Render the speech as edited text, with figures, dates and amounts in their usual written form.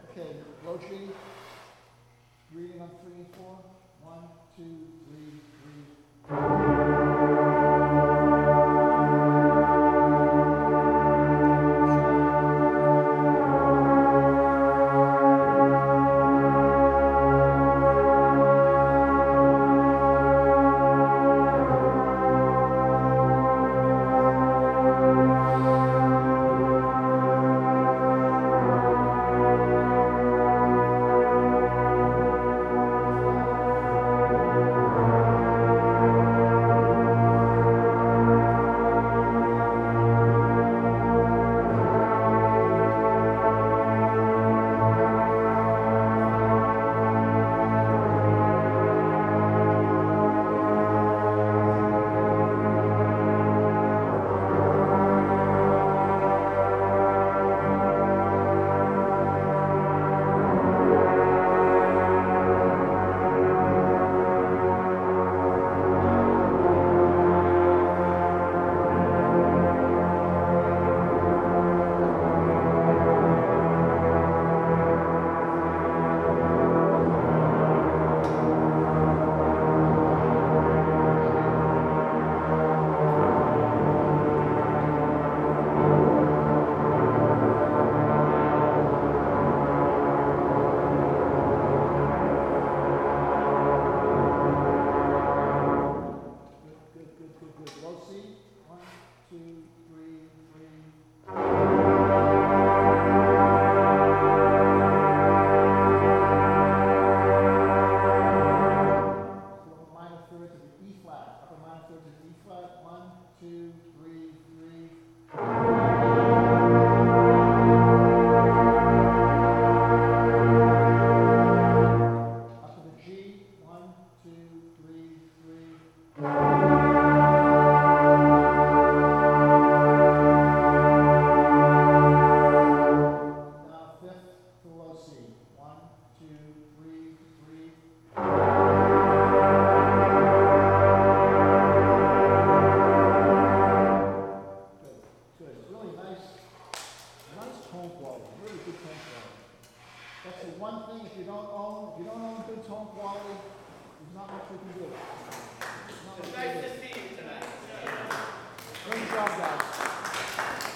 Okay, low G, reading on 3 and 4. 1, 2, 3, 3. Good. Low C. 1, 2, 3, 3. Upper minor third to the E flat. Upper minor third to the E flat. 1, 2, 3, 3. Up to the G. 1, 2, 3, 3. Fifth to low C. 1, 2, 3, 3. Good. Really nice tone quality. Really good tone quality. That's the one thing if you don't own good tone quality, there's not much we can do. It's nice to see you tonight. Great job, guys.